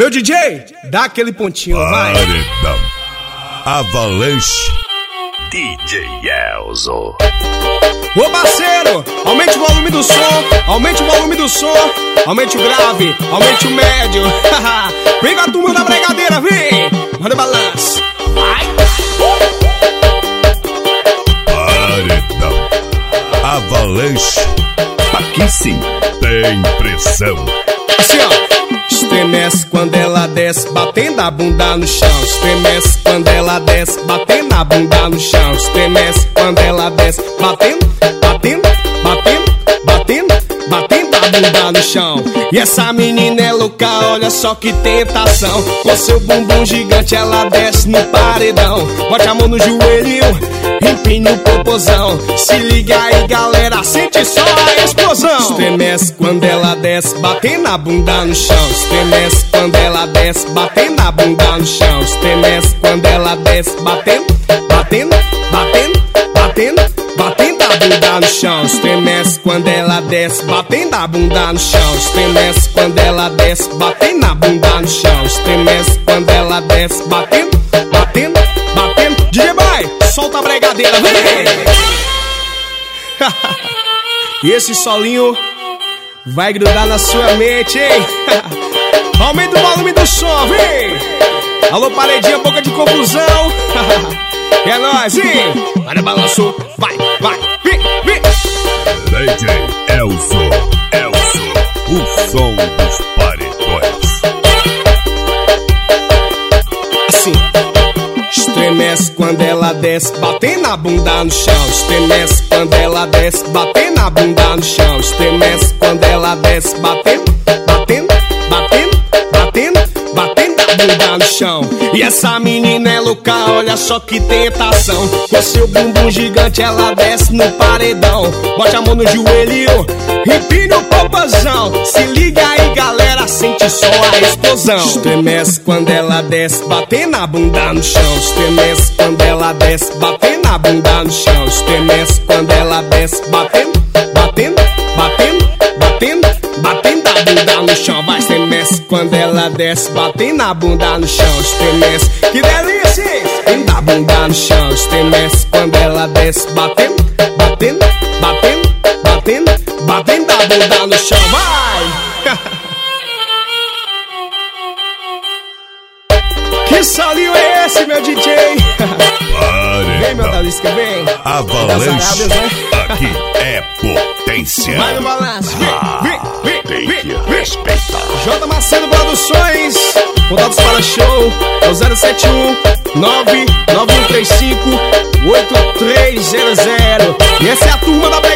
Meu DJ, dá aquele pontinho, vai. Paredão Avalanche DJ Elzo. Ô parceiro, aumente o volume do som, aumente o volume do som, aumente o grave, aumente o médio. Vem com a turma da bregadeira, vem. Manda balanço, vai. Paredão Avalanche. Aqui sim tem pressão. Assim ó. Estremece quando ela desce, batendo a bunda no chão. Estremece quando ela desce, batendo a bunda no chão. Estremece quando ela desce, batendo, batendo, batendo, batendo, batendo a bunda no chão. E essa menina é louca, olha só que tentação. Com seu bumbum gigante ela desce no paredão. Bote a mão no joelho, empine o popozão. Se liga aí galera, sente só a explosão. Estremece quando ela desce, batendo a bunda no chão. Estremece quando ela desce, batendo a bunda no chão. Estremece quando ela desce, batendo, batendo, batendo, batendo, batendo a bunda no chão. Estremece quando ela desce, batendo a bunda no chão. Estremece quando ela desce, batendo a bunda no chão. Estremece quando ela desce, batendo, batendo, batendo. DJ Boy, solta a bregadeira, vem! E esse solinho vai grudar na sua mente, hein? Aumenta o volume do som, vem! Alô, paredinha, boca de confusão. É nóis, hein? Olha, balançou, vai, vai, vem, vem! DJ Elzo, o som dos paredões. Assim. Estremece quando ela desce, batendo a bunda no chão. Estremece quando ela desce, batendo a bunda no chão. Estremece quando ela desce, batendo, batendo, batendo, batendo, batendo a bunda no chão. E essa menina é louca, olha só que tentação. Com seu bumbum gigante ela desce no paredão. Bote a mão no joelho, empine o popozão. Se liga aí galera, sente só a explosão. Estremece quando ela desce, batendo a bunda no chão. Estremece quando ela desce, batendo a bunda no chão. Estremece quando ela desce, batendo, batendo, batendo, batendo, batendo a bunda no chão. Vai, estremece quando ela desce, batendo a bunda no chão. Estremece, que delícia, hein? Batendo a bunda no chão. Estremece quando ela desce, batendo, batendo, batendo, batendo, batendo a bunda no chão. Vai! Que solinho é esse, meu DJ? Vem, meu Dalisca, vem. Avalanche, aqui é potência. Vai no balanço, vem, Tem vem, que vem. respeitar. J. Macedo Produções, contatos para show, é o 071 99135 8300. E essa é a turma da